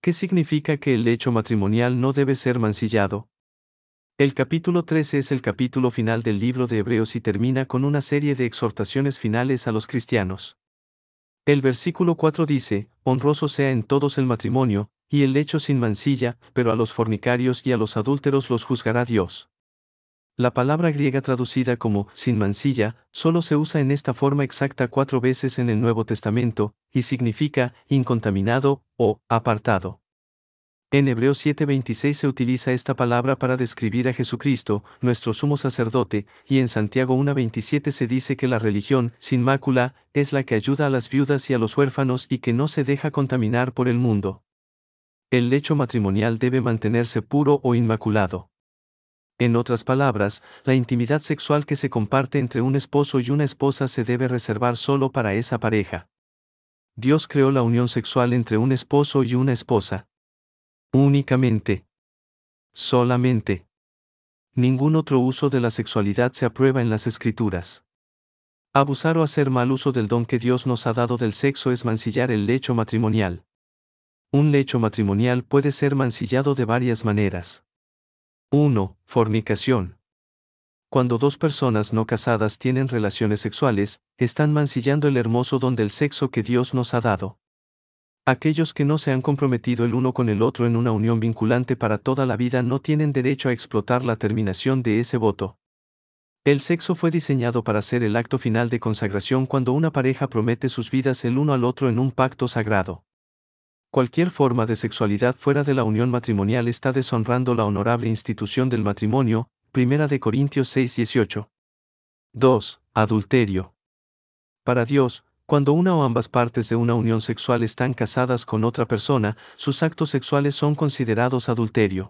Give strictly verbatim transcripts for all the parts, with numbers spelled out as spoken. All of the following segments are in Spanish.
¿Qué significa que el lecho matrimonial no debe ser mancillado? El capítulo trece es el capítulo final del libro de Hebreos y termina con una serie de exhortaciones finales a los cristianos. El versículo cuatro dice, honroso sea en todos el matrimonio, y el lecho sin mancilla, pero a los fornicarios y a los adúlteros los juzgará Dios. La palabra griega traducida como sin mancilla solo se usa en esta forma exacta cuatro veces en el Nuevo Testamento, y significa incontaminado o apartado. En Hebreos siete veintiséis se utiliza esta palabra para describir a Jesucristo, nuestro sumo sacerdote, y en Santiago uno veintisiete se dice que la religión, sin mácula, es la que ayuda a las viudas y a los huérfanos y que no se deja contaminar por el mundo. El lecho matrimonial debe mantenerse puro o inmaculado. En otras palabras, la intimidad sexual que se comparte entre un esposo y una esposa se debe reservar solo para esa pareja. Dios creó la unión sexual entre un esposo y una esposa. Únicamente. Solamente. Ningún otro uso de la sexualidad se aprueba en las Escrituras. Abusar o hacer mal uso del don que Dios nos ha dado del sexo es mancillar el lecho matrimonial. Un lecho matrimonial puede ser mancillado de varias maneras. uno. Fornicación. Cuando dos personas no casadas tienen relaciones sexuales, están mancillando el hermoso don del sexo que Dios nos ha dado. Aquellos que no se han comprometido el uno con el otro en una unión vinculante para toda la vida no tienen derecho a explotar la terminación de ese voto. El sexo fue diseñado para ser el acto final de consagración cuando una pareja promete sus vidas el uno al otro en un pacto sagrado. Cualquier forma de sexualidad fuera de la unión matrimonial está deshonrando la honorable institución del matrimonio, Primera de Corintios seis dieciocho. dos. Adulterio. Para Dios, cuando una o ambas partes de una unión sexual están casadas con otra persona, sus actos sexuales son considerados adulterio.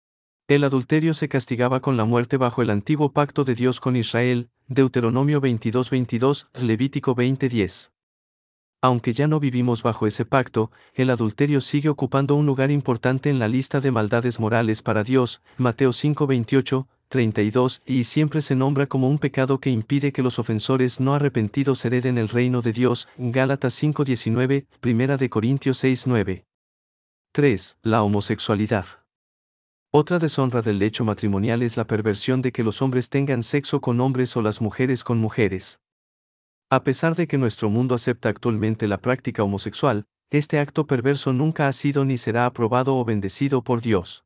El adulterio se castigaba con la muerte bajo el antiguo pacto de Dios con Israel, Deuteronomio veintidós veintidós, Levítico veinte diez. Aunque ya no vivimos bajo ese pacto, el adulterio sigue ocupando un lugar importante en la lista de maldades morales para Dios, Mateo cinco veintiocho, treinta y dos, y siempre se nombra como un pecado que impide que los ofensores no arrepentidos hereden el reino de Dios, Gálatas cinco diecinueve, Primera de Corintios seis nueve. tres. La homosexualidad. Otra deshonra del lecho matrimonial es la perversión de que los hombres tengan sexo con hombres o las mujeres con mujeres. A pesar de que nuestro mundo acepta actualmente la práctica homosexual, este acto perverso nunca ha sido ni será aprobado o bendecido por Dios.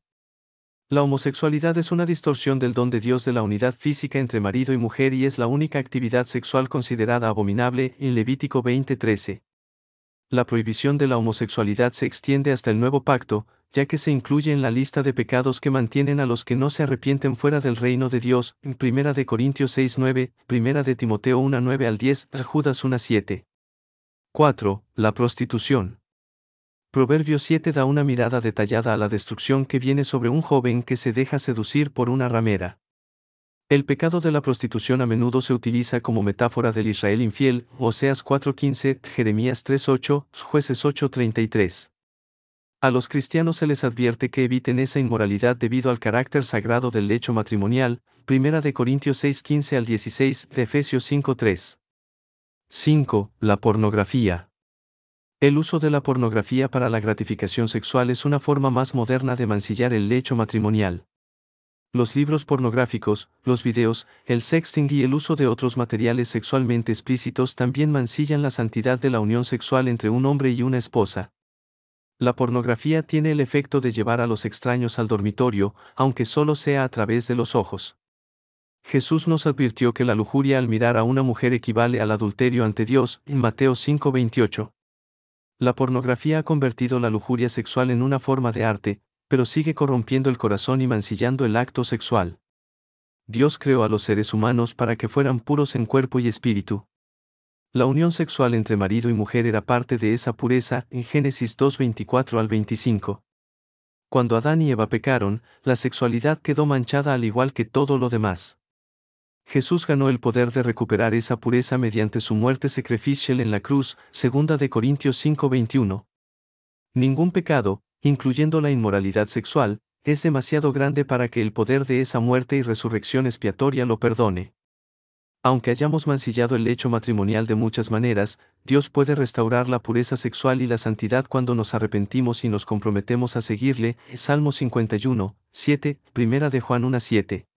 La homosexualidad es una distorsión del don de Dios de la unidad física entre marido y mujer y es la única actividad sexual considerada abominable en Levítico veinte trece. La prohibición de la homosexualidad se extiende hasta el Nuevo Pacto, ya que se incluye en la lista de pecados que mantienen a los que no se arrepienten fuera del reino de Dios, en Primera de Corintios seis nueve, Primera de Timoteo uno nueve al diez, Judas uno siete. cuatro. La prostitución. Proverbio siete da una mirada detallada a la destrucción que viene sobre un joven que se deja seducir por una ramera. El pecado de la prostitución a menudo se utiliza como metáfora del Israel infiel, Oseas cuatro quince, Jeremías tres ocho, Jueces ocho treinta y tres. A los cristianos se les advierte que eviten esa inmoralidad debido al carácter sagrado del lecho matrimonial, Primera de Corintios seis quince al dieciséis, de Efesios cinco tres. cinco. La pornografía. El uso de la pornografía para la gratificación sexual es una forma más moderna de mancillar el lecho matrimonial. Los libros pornográficos, los videos, el sexting y el uso de otros materiales sexualmente explícitos también mancillan la santidad de la unión sexual entre un hombre y una esposa. La pornografía tiene el efecto de llevar a los extraños al dormitorio, aunque solo sea a través de los ojos. Jesús nos advirtió que la lujuria al mirar a una mujer equivale al adulterio ante Dios, en Mateo cinco veintiocho. La pornografía ha convertido la lujuria sexual en una forma de arte, pero sigue corrompiendo el corazón y mancillando el acto sexual. Dios creó a los seres humanos para que fueran puros en cuerpo y espíritu. La unión sexual entre marido y mujer era parte de esa pureza, en Génesis dos veinticuatro al veinticinco. Cuando Adán y Eva pecaron, la sexualidad quedó manchada al igual que todo lo demás. Jesús ganó el poder de recuperar esa pureza mediante su muerte sacrificial en la cruz, Segunda de Corintios cinco veintiuno. Ningún pecado, incluyendo la inmoralidad sexual, es demasiado grande para que el poder de esa muerte y resurrección expiatoria lo perdone. Aunque hayamos mancillado el lecho matrimonial de muchas maneras, Dios puede restaurar la pureza sexual y la santidad cuando nos arrepentimos y nos comprometemos a seguirle. Salmo cincuenta y uno, siete, Primera de Juan uno, siete.